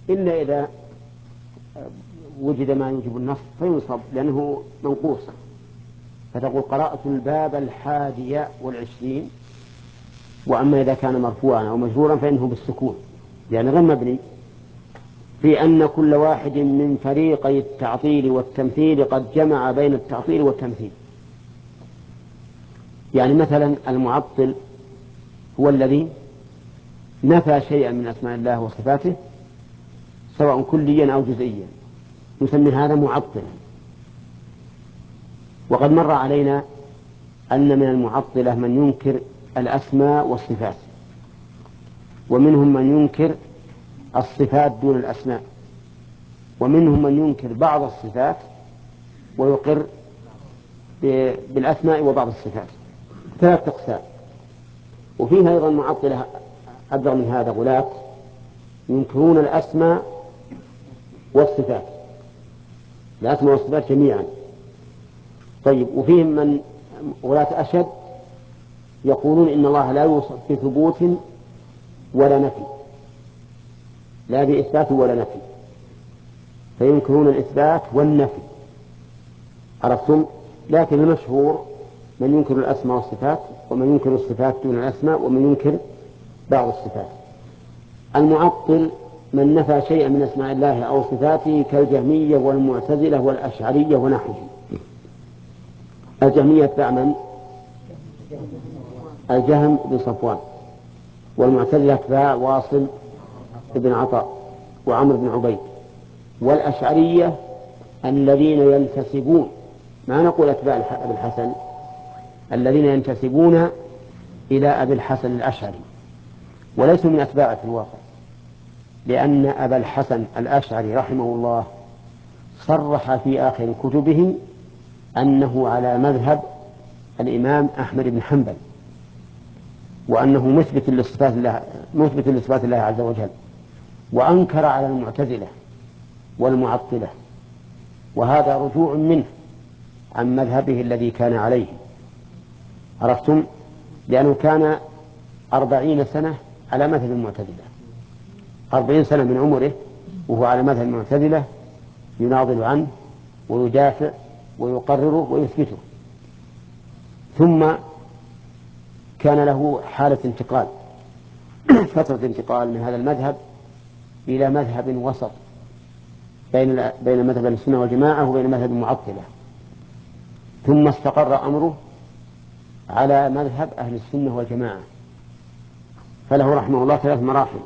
إلا إذا وجد ما يوجب النص فينصب لأنه منقوص، فتقول قرأت الباب 21. وأما إذا كان مرفوعا أو مجرورا فإنه بالسكون، يعني غير مبني في أن كل واحد من فريقي التعطيل والتمثيل قد جمع بين التعطيل والتمثيل. يعني مثلا المعطل هو الذي نفى شيئا من أسماء الله وصفاته سواء كليا أو جزئيا، نسمي هذا معطل. وقد مر علينا أن من المعطلة من ينكر الأسماء والصفات، ومنهم من ينكر الصفات دون الأسماء، ومنهم من ينكر بعض الصفات ويقر بالأسماء وبعض الصفات، 3 أقسام. وفيها أيضا معطلة أبلغ من هذا، غلاة ينكرون الأسماء والصفات، الأسماء والصفات جميعا. طيب، وفيهم من غلاة أشد يقولون إن الله لا يوصف بثبوت ولا نفي، لا بإثبات ولا نفي، فينكرون الإثبات والنفي، عرفتم؟ لكن المشهور من ينكر الأسماء والصفات، ومن ينكر الصفات دون الأسماء، ومن ينكر بعض الصفات. المعطل من نفى شيئا من أسماء الله أو صفاته كالجهمية والمعتزلة والأشعرية ونحوهم. الجهمية اتباع من؟ الجهم بن صفوان، والمعتزلة اتباع واصل بن عطاء وعمر بن عبيد، والأشعرية الذين ينتسبون، ما نقول أتباع أبي الحسن، الذين ينتسبون إلى أبي الحسن الأشعري وليسوا من أتباعه في الواقع، لأن أبا الحسن الأشعري رحمه الله صرح في آخر كتبه أنه على مذهب الإمام أحمد بن حنبل، وأنه مثبت لصفات الله عز وجل، وأنكر على المعتزلة والمعطلة، وهذا رجوع منه عن مذهبه الذي كان عليه، عرفتم؟ لأنه كان 40 سنة على مذهب المعتزلة، 40 سنة من عمره وهو على مذهب المعتزلة، يناضل عنه ويدافع ويقرره ويثبته. ثم كان له حالة انتقال فترة انتقال من هذا المذهب إلى مذهب وسط بين مذهب السنة والجماعة وبين مذهب المعطلة، ثم استقر أمره على مذهب أهل السنة والجماعة، فله رحمه الله 3 مراحل.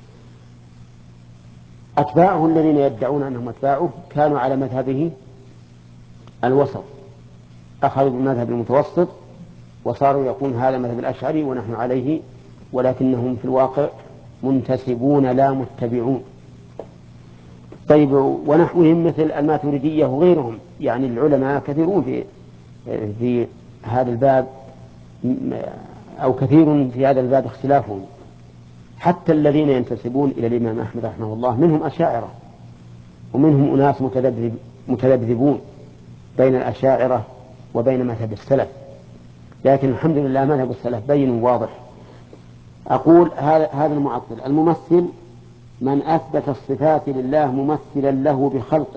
أتباعه الذين يدعون أنهم أتباعه كانوا على مذهبه الوسط، أخذوا بالمذهب المتوسط وصاروا يقول هذا مذهب الأشعري ونحن عليه، ولكنهم في الواقع منتسبون لا متبعون. طيب، ونحوهم مثل الماتريدية وغيرهم، يعني العلماء كثيرون في هذا الباب، أو كثير في هذا الباب اختلافهم. حتى الذين ينتسبون إلى الإمام أحمد رحمه الله منهم أشاعرة، ومنهم أناس متذبذبون بين الأشاعرة وبين مذهب السلف، لكن الحمد لله مذهب السلف بين واضح. أقول هذا المعطل الممثل من أثبت الصفات لله ممثلا له بخلقه،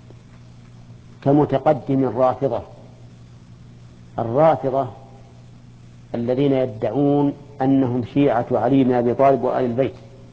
كمتقدم الرافضة الذين يدعون أنهم شيعة علي بن أبي طالب وآل البيت،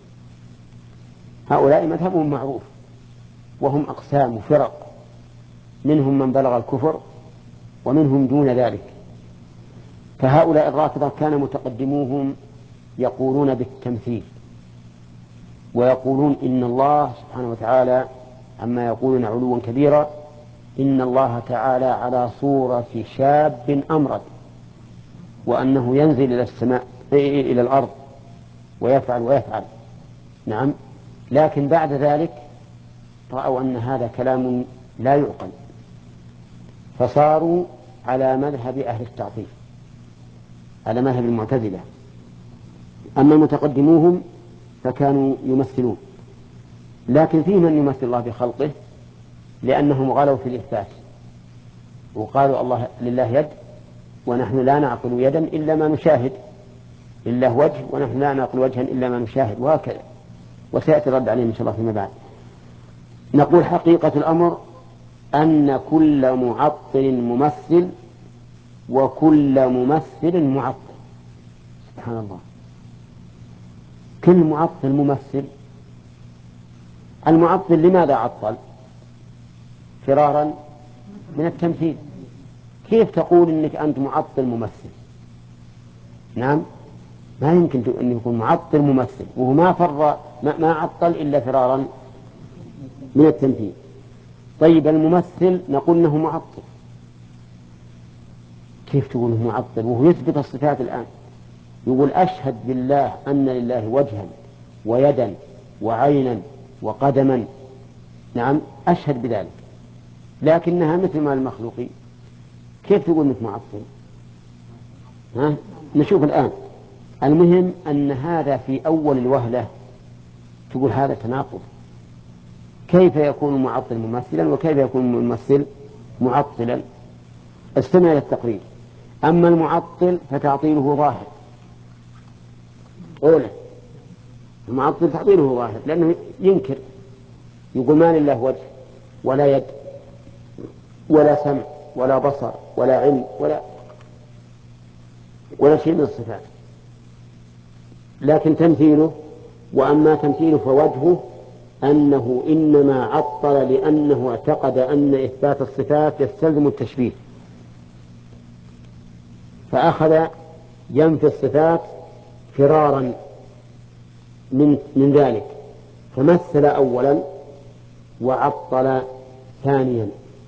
هؤلاء مذهبهم معروف، وهم أقسام وفرق، منهم من بلغ الكفر ومنهم دون ذلك. فهؤلاء الرافضة كان متقدموهم يقولون بالتمثيل، ويقولون إن الله سبحانه وتعالى عما يقولون علوا كبيرا، إن الله تعالى على صورة شاب أمرد، وأنه ينزل إلى السماء إلى الأرض ويفعل. نعم، لكن بعد ذلك رأوا أن هذا كلام لا يعقل، فصاروا على مذهب أهل التعطيل، على مذهب المعتزلة. أما المتقدموهم فكانوا يمثلون، لكن فيه من يمثل الله بخلقه، لأنهم غلوا في الإثبات وقالوا الله لله يد ونحن لا نعقل يدا إلا ما نشاهد، لله وجه ونحن لا نعقل وجها إلا ما نشاهد، وهكذا. وسيأتي الرد عليه إن شاء الله فيما بعد. نقول حقيقة الأمر أن كل معطل ممثل وكل ممثل معطل. سبحان الله، كل معطل ممثل. المعطل لماذا عطل؟ فرارا من التمثيل. كيف تقول إنك أنت معطل ممثل؟ نعم، ما يمكن أن يكون معطل ممثل وهو ما عطل إلا فرارا من التمثيل. طيب الممثل نقول إنه معطل، كيف تقول إنه معطل وهو يثبت الصفات الآن؟ يقول أشهد بالله أن لله وجها ويدا وعينا وقدما. نعم أشهد بذلك، لكنها مثل ما المخلوقين. كيف تقول إنك معطل؟ نشوف الآن. المهم أن هذا في أول الوهلة تقول هذا تناقض. كيف يكون المعطل ممثلا وكيف يكون الممثل معطلا؟ استمع إلى التقرير. أما المعطل فتعطيله ظاهر. أولا المعطل تعطيله ظاهر لأنه ينكر، يقول ما لله وجه ولا يد ولا سمع ولا بصر ولا علم ولا شيء من الصفات. لكن تمثيله، وأما تمثيله فوجهه أنه إنما عطل لأنه اعتقد أن إثبات الصفات يستلزم التشبيه، فأخذ ينفي الصفات فرارا من ذلك، فمثل أولا وعطل ثانيا.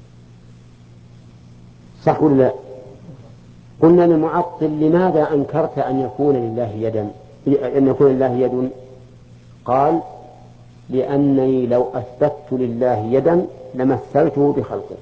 صح ولا لا؟ قلنا للمعطل لماذا أنكرت أن يكون لله يد؟ قال لأنني لو أثبت لله يدا لمثلته بخلقه.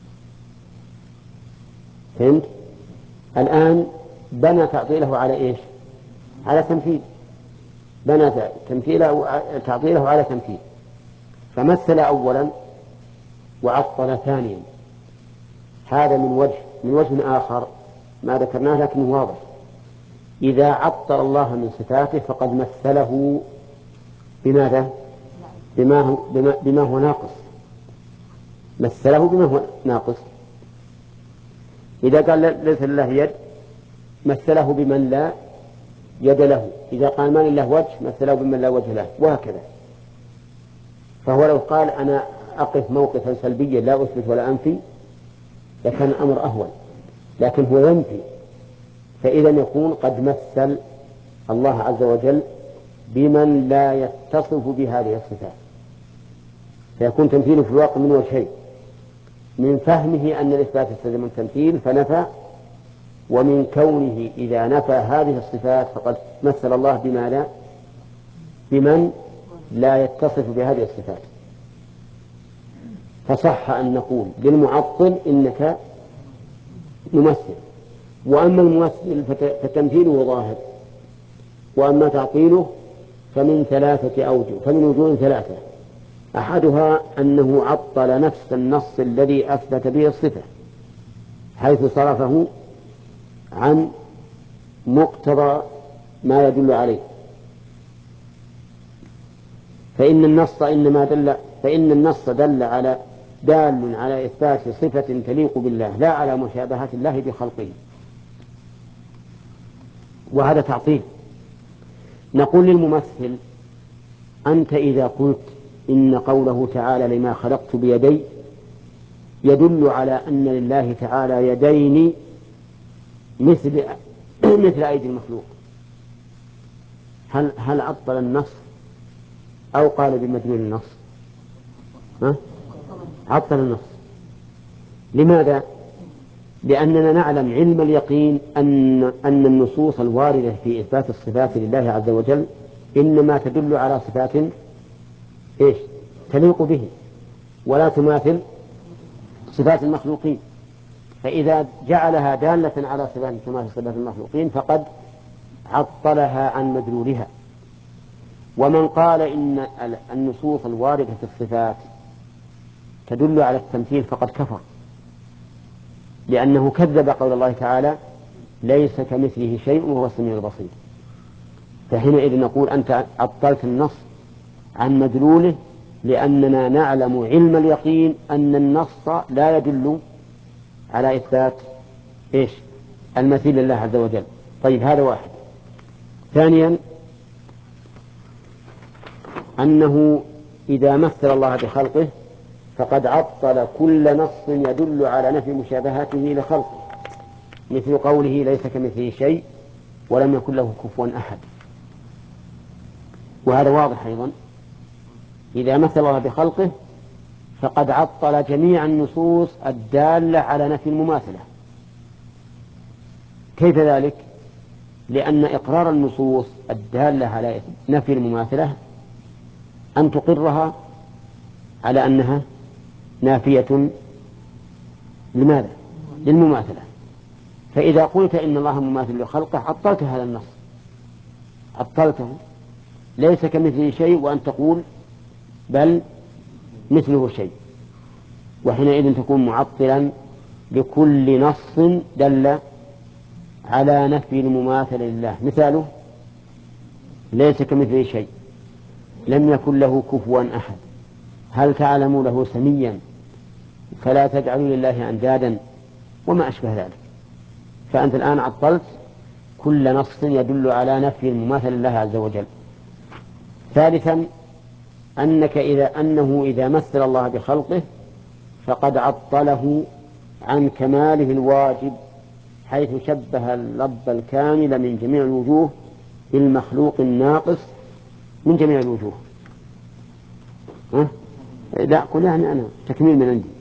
فهمت؟ الآن بنى تعطيله على إيش؟ على تمثيل. بنى تعطيله على تمثيل، فمثل أولا وعطل ثانيا. هذا من وجه آخر ما ذكرناه لكنه واضح. إذا عطل الله من صفاته فقد مثله بماذا؟ بما هو ناقص. مثله بما هو ناقص. إذا قال ليس لله يد مثله بمن لا يد له. إذا قال ما لله وجه مثله بمن لا وجه له، وهكذا. فهو لو قال أنا أقف موقفا سلبيا لا أثبت ولا أنفي لكان الأمر أهون، لكن هو ينفي، فإذا يكون قد مثل الله عز وجل بمن لا يتصف بهذه الصفات، فيكون تمثيله في الواقع من وجهين: من فهمه أن الإثبات يستلزم التمثيل فنفى، ومن كونه إذا نفى هذه الصفات فقد مثل الله بمن لا يتصف بهذه الصفات. فصح أن نقول للمعطل إنك ممثل، وأما الممثل فتمثيله ظاهر، وأما تعطيله فمن فمن وجوه ثلاثة. أحدها أنه عطل نفس النص الذي أثبت به الصفة حيث صرفه عن مقتضى ما يدل عليه، فإن النص دال على إثبات صفة تليق بالله لا على مشابهة الله بخلقه، وهذا تعطيل. نقول للممثل أنت إذا قلت إن قوله تعالى لما خلقت بيدي يدل على أن لله تعالى يدين مثل أيدي المخلوق، هل عطل النص أو قال بمدلول النص؟ عطل النص. لماذا؟ لأننا نعلم علم اليقين أن النصوص الواردة في إثبات الصفات لله عز وجل إنما تدل على صفات تليق به ولا تماثل صفات المخلوقين، فإذا جعلها دالة على صفات تماثل صفات المخلوقين فقد عطلها عن مدلولها. ومن قال إن النصوص الواردة في الصفات تدل على التمثيل فقد كفر، لأنه كذب قول الله تعالى ليس كمثله شيء وهو السميع البصير. فحينئذ نقول أنت عطلت النص عن مدلوله، لأننا نعلم علم اليقين أن النص لا يدل على إثبات إيش؟ المثيل لله عز وجل. طيب هذا واحد. ثانيا أنه إذا مثل الله بخلقه فقد عطل كل نص يدل على نفي مشابهته لخلقه، مثل قوله ليس كمثله شيء ولم يكن له كفوا أحد. وهذا واضح أيضا، إذا مثل الله بخلقه فقد عطل جميع النصوص الدالة على نفي المماثلة. كيف ذلك؟ لأن إقرار النصوص الدالة على نفي المماثلة أن تقرها على أنها نافية لماذا؟ للمماثلة. فإذا قلت إن الله مماثل لخلقه عطلت هذا النص، عطلته، ليس كمثله شيء وأن تقول بل مثله شيء، وحينئذ تكون معطلا لكل نص دل على نفي المماثل لله. مثاله ليس كمثله شيء، لم يكن له كفوا أحد، هل تعلم له سميا، فلا تجعلوا لله أندادا، وما أشبه ذلك. فأنت الآن عطلت كل نص يدل على نفي المماثل لله عز وجل. ثالثا أنه إذا مثل الله بخلقه فقد عطله عن كماله الواجب، حيث شبه اللب الكامل من جميع الوجوه بالمخلوق الناقص من جميع الوجوه. لا قل يعني أنا تكميل من عندي،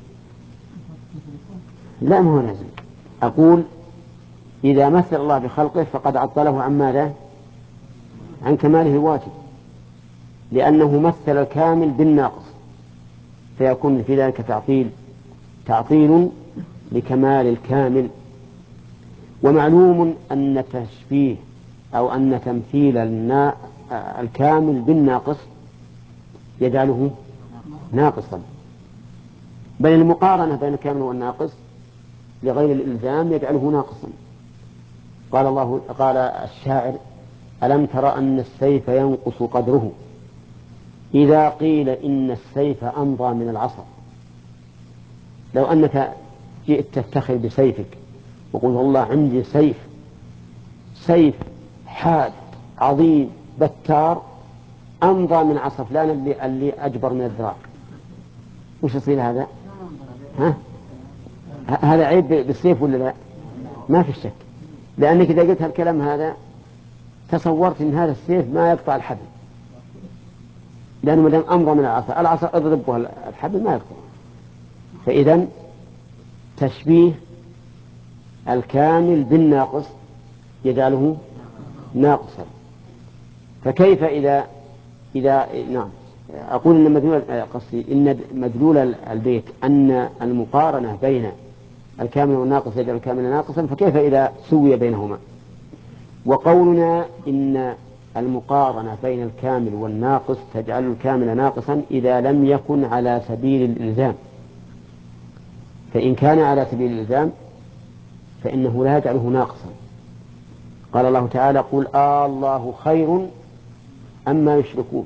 لا ما هو لازم. أقول إذا مثل الله بخلقه فقد عطله عن ماذا؟ عن كماله الواجب، لأنه مثل الكامل بالناقص، فيكون في ذلك تعطيل لكمال الكامل. ومعلوم أن تشبيه أو أن تمثيل الكامل بالناقص يجعله ناقصا، بل المقارنة بين الكامل والناقص لغير الإلزام يجعله ناقصا. قال الشاعر: ألم تر أن السيف ينقص قدره إذا قيل إن السيف أمضى من العصا. لو أنك جئت تفتخر بسيفك وقلت والله عندي سيف حاد عظيم بتار أمضى من عصا فلان اللي أجبر من الذراع، وش يصير هذا؟ هذا عيب بالسيف ولا لا؟ ما في شك، لأنك إذا قلت هالكلام هذا تصورت أن هذا السيف ما يقطع الحبل، لأنه مدام أمضى من العصا اضربه الحبل ما يقطع. فإذا تشبيه الكامل بالناقص يجعله ناقصا. فكيف إذا نعم أقول إن مدلول البيت أن المقارنة بين الكامل والناقص يجعل الكامل ناقصا، فكيف إذا سوي بينهما؟ وقولنا إن المقارنة بين الكامل والناقص تجعل الكامل ناقصا إذا لم يكن على سبيل الإلزام، فإن كان على سبيل الإلزام فإنه لا يجعله ناقصا. قال الله تعالى: قل الله خير أما يشركون.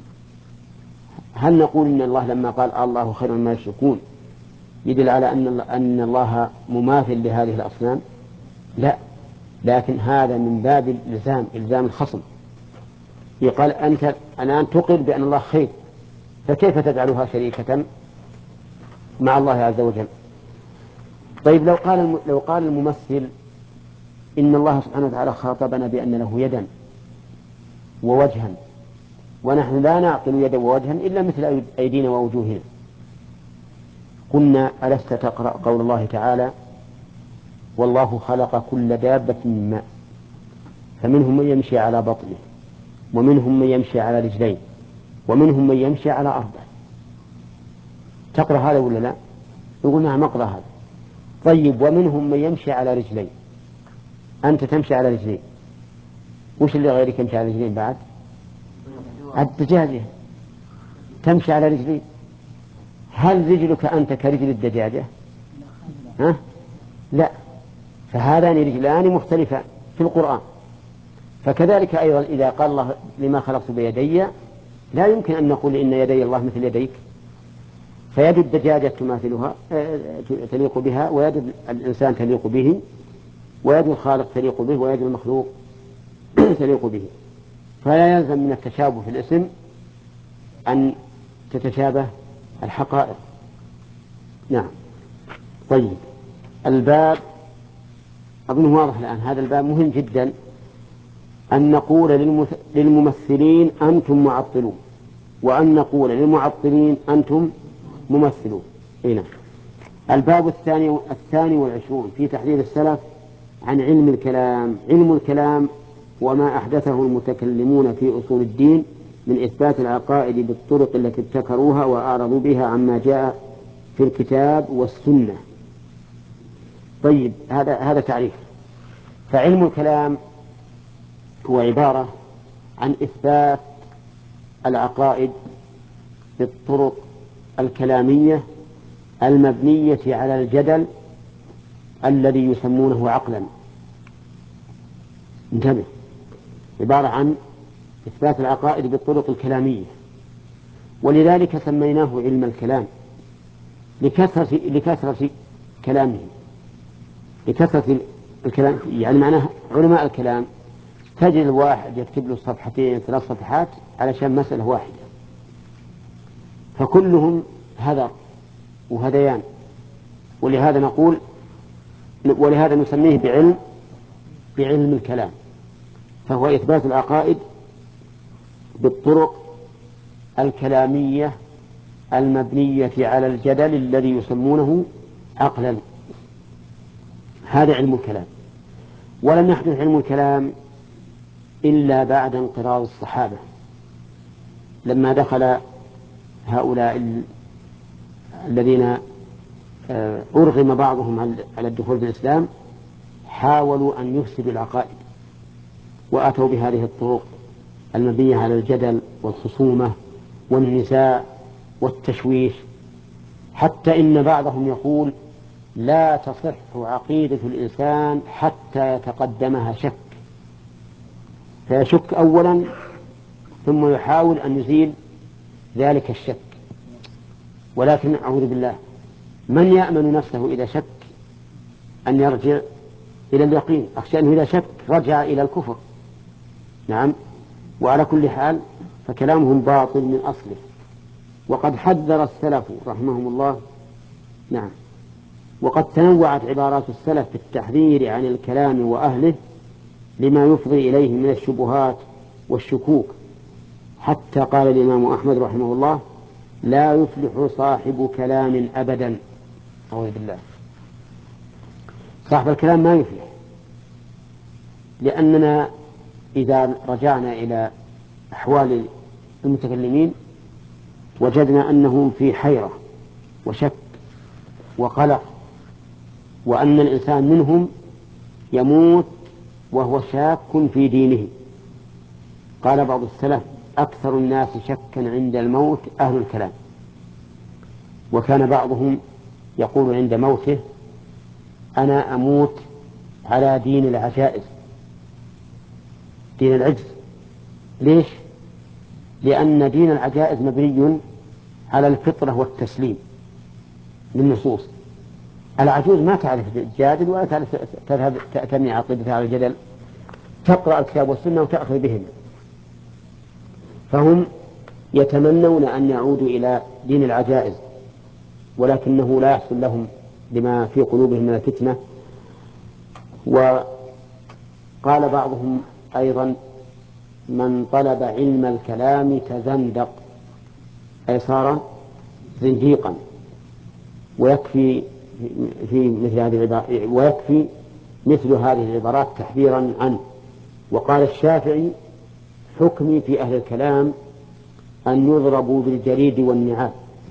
هل نقول إن الله لما قال الله خير أما يشركون يدل على أن الله مماثل لهذه الأصنام؟ لا، لكن هذا من باب الإلزام، إلزام الخصم. يقال أنت الآن تقر بأن الله خير، فكيف تجعلها شريكة مع الله عز وجل؟ طيب لو قال الممثل إن الله سبحانه وتعالى خاطبنا بأن له يدا ووجها، ونحن لا نعقل يدا ووجها إلا مثل أيدينا ووجوهنا، قلنا: ألست تقرأ قول الله تعالى: والله خلق كل دابة من ماء فمنهم من يمشي على بطنه ومنهم من يمشي على رجلين ومنهم من يمشي على أربع. تقرأ هذا ولا لا؟ يقول: نعم أقرأ هذا. طيب ومنهم من يمشي على رجلين، أنت تمشي على رجلين، وش اللي غيرك يمشي على رجلين بعد؟ الدجاجة تمشي على رجلين. هل رجلك أنت كرجل الدجاجة؟ لا، فهذان رجلان مختلفان في القرآن. فكذلك أيضا إذا قال الله: لما خلقت بيدي، لا يمكن أن نقول إن يدي الله مثل يديك، فيد الدجاجة تماثلها تليق بها، ويد الإنسان تليق به، ويد الخالق تليق به، ويد المخلوق تليق به. فلا يلزم من التشابه في الاسم أن تتشابه الحقائق. نعم. طيب، الباب أظنه واضح الآن. هذا الباب مهم جدا، أن نقول للممثلين أنتم معطلون، وأن نقول للمعطلين أنتم ممثلون. هنا الباب الثاني والعشرون في تحذير السلف عن علم الكلام. علم الكلام وما أحدثه المتكلمون في أصول الدين من إثبات العقائد بالطرق التي ابتكروها وأعرضوا بها عما جاء في الكتاب والسنة. طيب، هذا تعريف. فعلم الكلام هو عبارة عن إثبات العقائد بالطرق الكلامية المبنية على الجدل الذي يسمونه عقلا. انتبه، عبارة عن إثبات العقائد بالطرق الكلامية، ولذلك سميناه علم الكلام لكثرة كلامه، لكثرة الكلام. يعني معناه علماء الكلام تجد الواحد يكتب له 2 3 صفحات علشان مسألة واحدة، فكلهم هذا وهذيان. ولهذا نسميه بعلم الكلام. فهو إثبات العقائد بالطرق الكلامية المبنية على الجدل الذي يسمونه عقلا. هذا علم الكلام. ولم يحدث علم الكلام إلا بعد انقراض الصحابة، لما دخل هؤلاء الذين أرغم بعضهم على الدخول في الإسلام، حاولوا أن يفسدوا العقائد وأتوا بهذه الطرق المبنية على الجدل والخصومة والنزاع والتشويش، حتى إن بعضهم يقول لا تصح عقيدة الإنسان حتى يتقدمها شك، فيشك أولا ثم يحاول أن يزيل ذلك الشك. ولكن أعوذ بالله، من يأمن نفسه إذا شك أن يرجع إلى اليقين؟ أخشى أنه إذا شك رجع إلى الكفر. نعم. وعلى كل حال فكلامهم باطل من أصله، وقد حذر السلف رحمهم الله. نعم. وقد تنوعت عبارات السلف في التحذير عن الكلام وأهله لما يفضي إليه من الشبهات والشكوك، حتى قال الإمام أحمد رحمه الله لا يفلح صاحب كلام أبدا. أعوذ بالله، صاحب الكلام ما يفلح، لأننا إذا رجعنا إلى أحوال المتكلمين وجدنا أنهم في حيرة وشك وقلق، وأن الإنسان منهم يموت وهو شاك في دينه. قال بعض السلف أكثر الناس شكا عند الموت أهل الكلام. وكان بعضهم يقول عند موته أنا أموت على دين العجائز، دين العجز. ليش؟ لأن دين العجائز مبني على الفطرة والتسليم للنصوص. العجوز ما تعرف الجادل ولا تعرف تذهب تبني عقيدتها على الجدل، تقرأ الكتاب والسنة وتأخذ بهم. فهم يتمنون أن يعودوا إلى دين العجائز، ولكنه لا يحصل لهم لما في قلوبهم من الفتنة. وقال بعضهم أيضا من طلب علم الكلام تزندق، أي صار زنديقا. ويكفي مثل هذه العبارات تحذيرا عنه. وقال الشافعي حكمي في أهل الكلام أن يضربوا بالجريد والنعال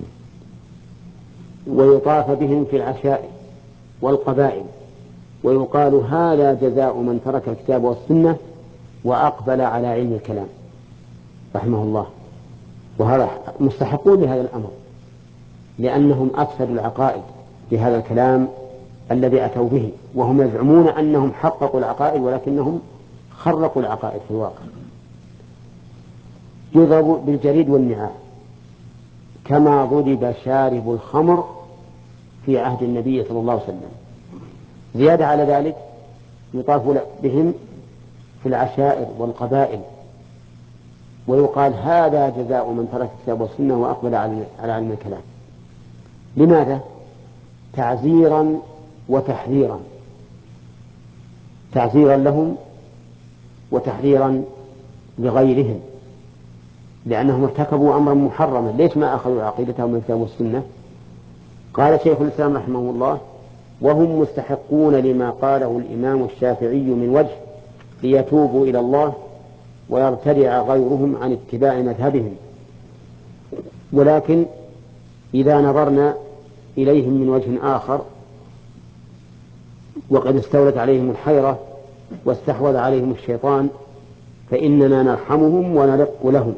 ويطاف بهم في العشائر والقبائل، ويقال هذا جزاء من ترك الكتاب والسنة وأقبل على علم الكلام رحمه الله. وهذا مستحقون لهذا الأمر، لأنهم أفسدوا العقائد بهذا الكلام الذي أتوا به، وهم يزعمون أنهم حققوا العقائد ولكنهم خرقوا العقائد في الواقع. يضرب بالجريد والنعال كما ضرب شارب الخمر في عهد النبي صلى الله عليه وسلم. زيادة على ذلك يطاف بهم في العشائر والقبائل، ويقال هذا جزاء من ترك الكتاب والسنة وأقبل على علم الكلام. لماذا؟ تعزيرا وتحذيرا، تعزيرا لهم وتحذيرا لغيرهم، لأنهم ارتكبوا أمرا محرما. ليش ما أخذوا عقيدتهم من الكتاب والسنة؟ قال شيخ الإسلام رحمه الله: وهم مستحقون لما قاله الإمام الشافعي من وجه ليتوبوا إلى الله ويرتدع غيرهم عن اتباع مذهبهم. ولكن إذا نظرنا إليهم من وجه آخر وقد استولت عليهم الحيرة واستحوذ عليهم الشيطان فإننا نرحمهم ونرق لهم.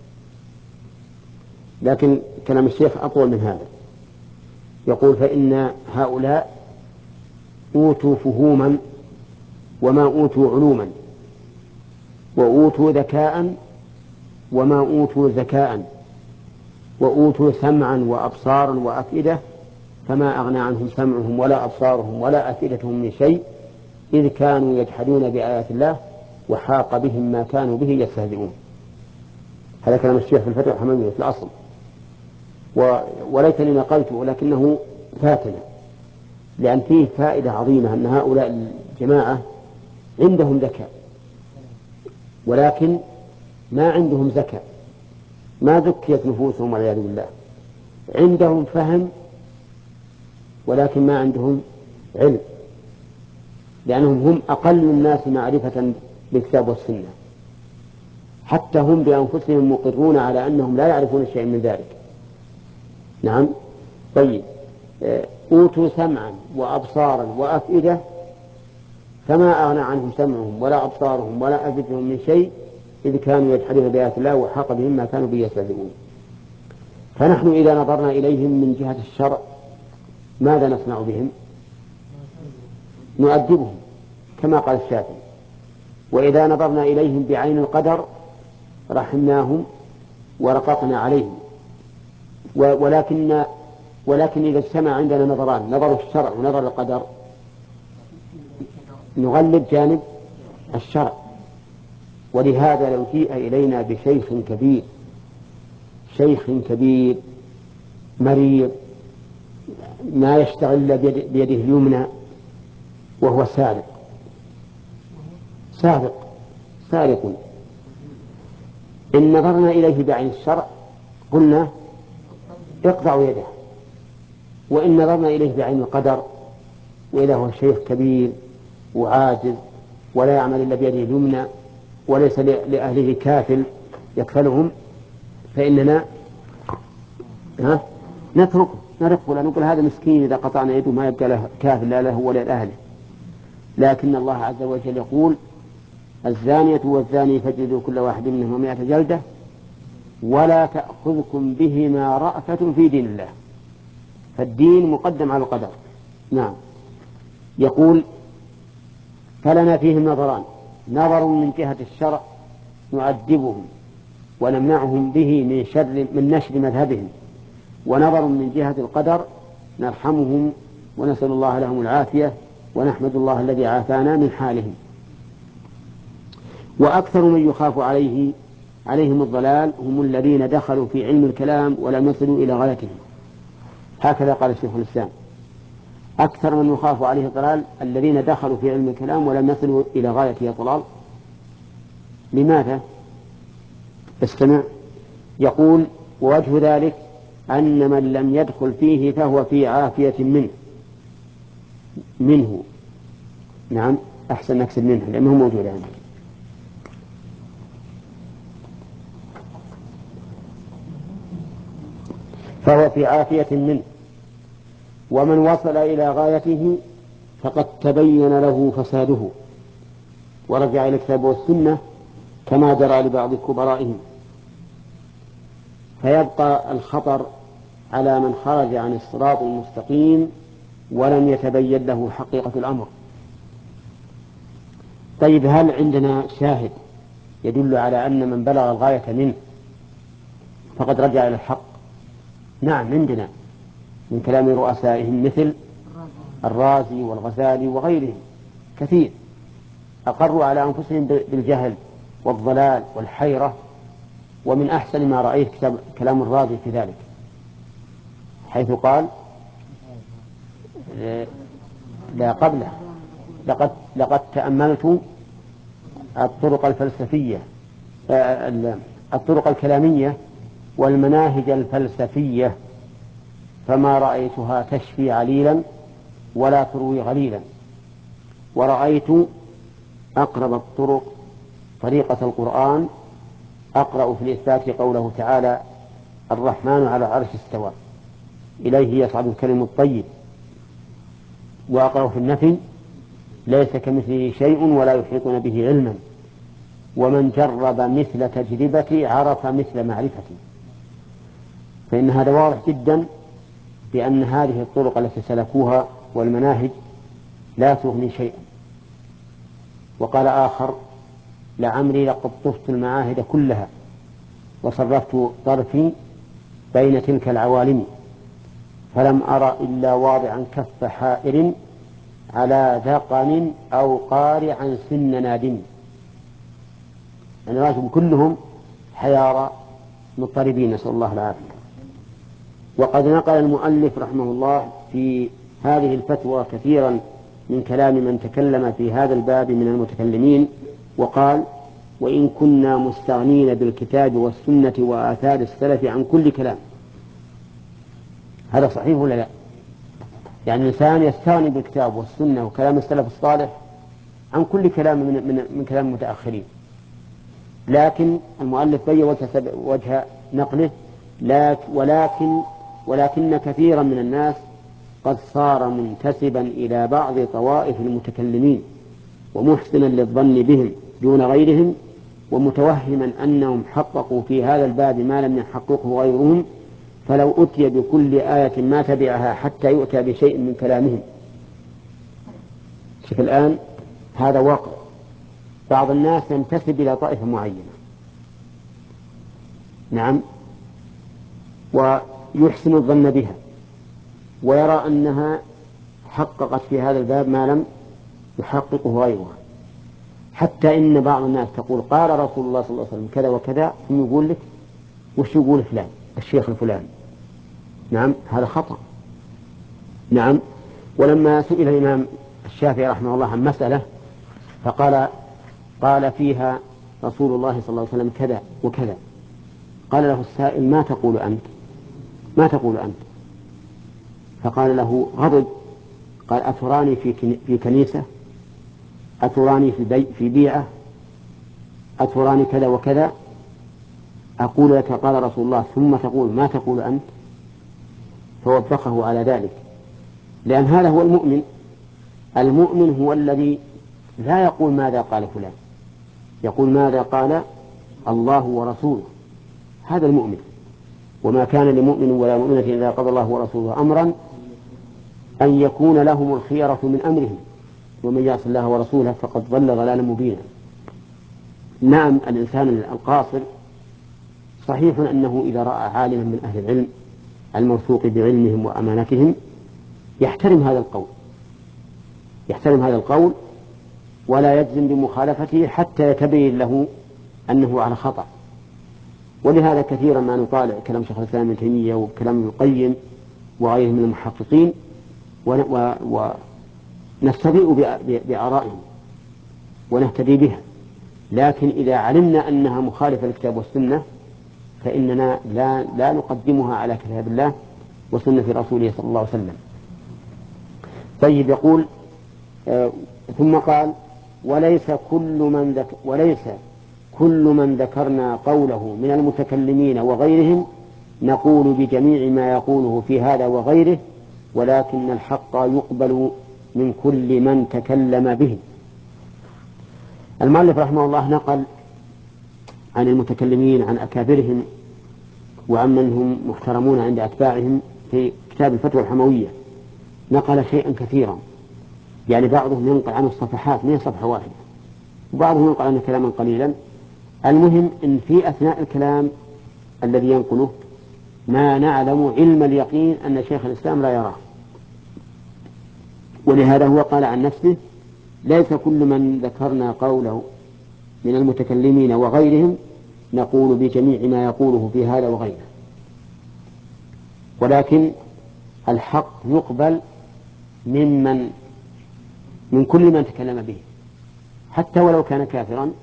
لكن كلام الشيخ أطول من هذا، يقول: فإن هؤلاء أوتوا فهوما وما أوتوا علوما، وأوتوا ذكاء وما أوتوا ذكاء، وأوتوا سمعا وأبصارا وأفئدة فما أغنى عنهم سمعهم ولا أبصارهم ولا أفئدتهم من شيء، إذ كانوا يجحدون بآيات الله وحاق بهم ما كانوا به يستهزئون. هذا كلام الشيخ في الفتح الحموية في الأصل، وليتني نقلته ولكنه فاتنا، لأن فيه فائدة عظيمة أن هؤلاء الجماعة عندهم ذكاء ولكن ما عندهم ذكاء، ما ذكيت نفوسهم والعياذ بالله. عندهم فهم ولكن ما عندهم علم، لأنهم هم أقل الناس معرفة بالكتاب والسنة، حتى هم بأنفسهم مقرون على أنهم لا يعرفون شيئا من ذلك. نعم. طيب، أوتوا سمعا وأبصارا وأفئدة فما أغنى عنهم سمعهم ولا أبصارهم ولا أفئدتهم من شيء، إذ كانوا يجحدون بآيات الله وحاق بهم ما كانوا به يستهزئون. فنحن إذا نظرنا إليهم من جهة الشرع ماذا نصنع بهم؟ نؤدبهم كما قال الشافعي. وإذا نظرنا إليهم بعين القدر رحمناهم ورققنا عليهم. ولكن إذا اجتمع عندنا نظران، نظر الشرع ونظر القدر، نغلب جانب الشرع. ولهذا لو جيء إلينا بشيخ كبير، شيخ كبير مريض ما يشتغل بيده اليمنى وهو سارق، إن نظرنا إليه بعين الشرع قلنا اقطعوا يده. وإن نظرنا إليه بعين القدر وإذا هو شيخ كبير وعاجز ولا يعمل إلا بيده اليمنى وليس لأهله كافل يكفلهم، فإننا نتركه لا نقول هذا مسكين إذا قطعنا يده ما يبقى له كافل لا له ولا لأهله. لكن الله عز وجل يقول: الزانية والزاني فاجلدوا كل واحد منهما 100 جلدة ولا تأخذكم بهما رأفة في دين الله. فالدين مقدم على القدر. نعم. يقول: فلنا فيهم نظران: نظر من جهة الشرع نعذبهم ونمنعهم به من نشر مذهبهم، ونظر من جهة القدر نرحمهم ونسأل الله لهم العافية ونحمد الله الذي عافانا من حالهم. وأكثر من يخاف عليهم الضلال هم الذين دخلوا في علم الكلام ولم يصلوا إلى غايتهم. هكذا قال الشيخ الإسلام: أكثر من يخاف عليه الضلال الذين دخلوا في علم الكلام ولم يصلوا إلى غاية الضلال. لماذا؟ استمع. يقول: ووجه ذلك أن من لم يدخل فيه فهو في عافية منه. نعم، أحسن نكسب منه لأنه موجود عندك. فهو في عافية منه، ومن وصل إلى غايته فقد تبين له فساده ورجع إلى الكتاب والسنة كما جرى لبعض كبرائهم، فيبقى الخطر على من خرج عن الصراط المستقيم ولم يتبين له حقيقة الأمر. طيب، هل عندنا شاهد يدل على أن من بلغ الغاية منه فقد رجع إلى الحق. نعم عندنا من كلام رؤسائهم مثل الرازي والغزالي وغيرهم كثير أقروا على أنفسهم بالجهل والضلال والحيرة. ومن أحسن ما رأيت كلام الرازي في ذلك، حيث قال لا قبله لقد تأملت الطرق الفلسفية الطرق الكلامية والمناهج الفلسفية فما رأيتها تشفي عليلا ولا تروي غليلا، ورأيت أقرب الطرق طريقة القرآن أقرأ في الإثبات قوله تعالى الرحمن على العرش استوى إليه يصعد الكلم الطيب، وأقرأ في النفي ليس كمثله شيء ولا يحيطون به علما، ومن جرب مثل تجربتي عرف مثل معرفتي. فإن هذا واضح جدا بأن هذه الطرق التي سلكوها والمناهج لا تغني شيئا. وقال آخر لعمري لقد طفت المعاهد كلها وصرفت طرفي بين تلك العوالم فلم أرى إلا واضعا كف حائر على ذقن أو قارعا سن نادم. يعني رأيتم كلهم حيارى مضطربين، نسأل الله العافية. وقد نقل المؤلف رحمه الله في هذه الفتوى كثيرا من كلام من تكلم في هذا الباب من المتكلمين، وقال وإن كنا مستغنين بالكتاب والسنة وآثار السلف عن كل كلام. هذا صحيح ولا لا؟ يعني الإنسان يستغني بالكتاب والسنة وكلام السلف الصالح عن كل كلام من كلام المتأخرين، لكن المؤلف بين وجه نقله ولكن كثيرا من الناس قد صار منتسبا إلى بعض طوائف المتكلمين ومحسنا للظن بهم دون غيرهم ومتوهما أنهم حققوا في هذا الباب ما لم يحققه غيرهم، فلو أتي بكل آية ما تبعها حتى يؤتى بشيء من كلامهم. شوف الآن هذا واقع، بعض الناس ينتسب إلى طائفة معينة، نعم، ويحسن الظن بها ويرى أنها حققت في هذا الباب ما لم يحققه غيرها، حتى إن بعض الناس تقول قال رسول الله صلى الله عليه وسلم كذا وكذا، ثم يقول لك وش يقول فلان الشيخ الفلاني. نعم هذا خطأ. نعم. ولما سئل الإمام الشافعي رحمه الله عن مسألة قال فيها رسول الله صلى الله عليه وسلم كذا وكذا، قال له السائل ما تقول أنت؟ فقال له غضب، قال أتراني في كنيسة، أتراني في بيعة، أتراني كذا وكذا، أقول لك قال رسول الله ثم تقول ما تقول أنت؟ فوبخه على ذلك، لأن هذا هو المؤمن هو الذي لا يقول ماذا قال فلان، يقول ماذا قال الله ورسوله، هذا المؤمن. وما كان لمؤمن ولا مؤمنة إذا قضى الله ورسوله أمرا أن يكون لهم الخيرة من أمرهم ومن يعص الله ورسوله فقد ضل ضلالا مبينا. نعم الإنسان القاصر صحيح أنه إذا رأى عالما من أهل العلم الموثوق بعلمهم وأمانتهم يحترم هذا القول ولا يجزم بمخالفته حتى يتبين له أنه على خطأ. ولهذا كثيرا ما نطالع كلام شيخ الإسلام ابن تيمية وكلام ابن القيم وغيرهم من المحققين ونستضيء بآرائهم ونهتدي بها، لكن إذا علمنا أنها مخالفة للكتاب والسنة فإننا لا نقدمها على كتاب الله وسنة رسوله صلى الله عليه وسلم. طيب يقول ثم قال وليس كل من ذكرنا قوله من المتكلمين وغيرهم نقول بجميع ما يقوله في هذا وغيره، ولكن الحق يقبل من كل من تكلم به. المؤلف رحمه الله نقل عن المتكلمين عن أكابرهم وعمن هم محترمون عند أتباعهم في كتاب الفتوى الحموية، نقل شيئا كثيرا، يعني بعضهم ينقل عنه الصفحات من صفحة واحدة، وبعضهم ينقل عنه كلاما قليلا. المهم إن في أثناء الكلام الذي ينقله ما نعلم علم اليقين أن شيخ الإسلام لا يراه. ولهذا هو قال عن نفسه: ليس كل من ذكرنا قوله من المتكلمين وغيرهم نقول بجميع ما يقوله في هذا وغيره، ولكن الحق يقبل من كل من تكلم به، حتى ولو كان كافرا.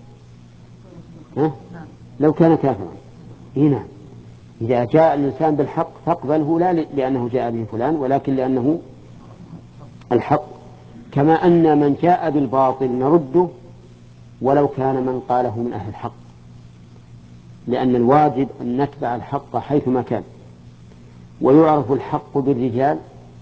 لو كان كافرا هنا إذا جاء الإنسان بالحق فاقبله، لا لأنه جاء به فلان، ولكن لأنه الحق. كما أن من جاء بالباطل نرده ولو كان من قاله من أهل الحق، لأن الواجب أن نتبع الحق حيثما كان. ويعرف الحق بالرجال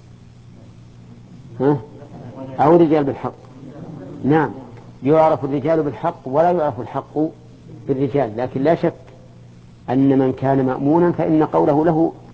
أو الرجال بالحق؟ نعم، يعرف الرجال بالحق ولا يعرف الحق بالرجال، لكن لا شك أن من كان مأمونا فإن قوله له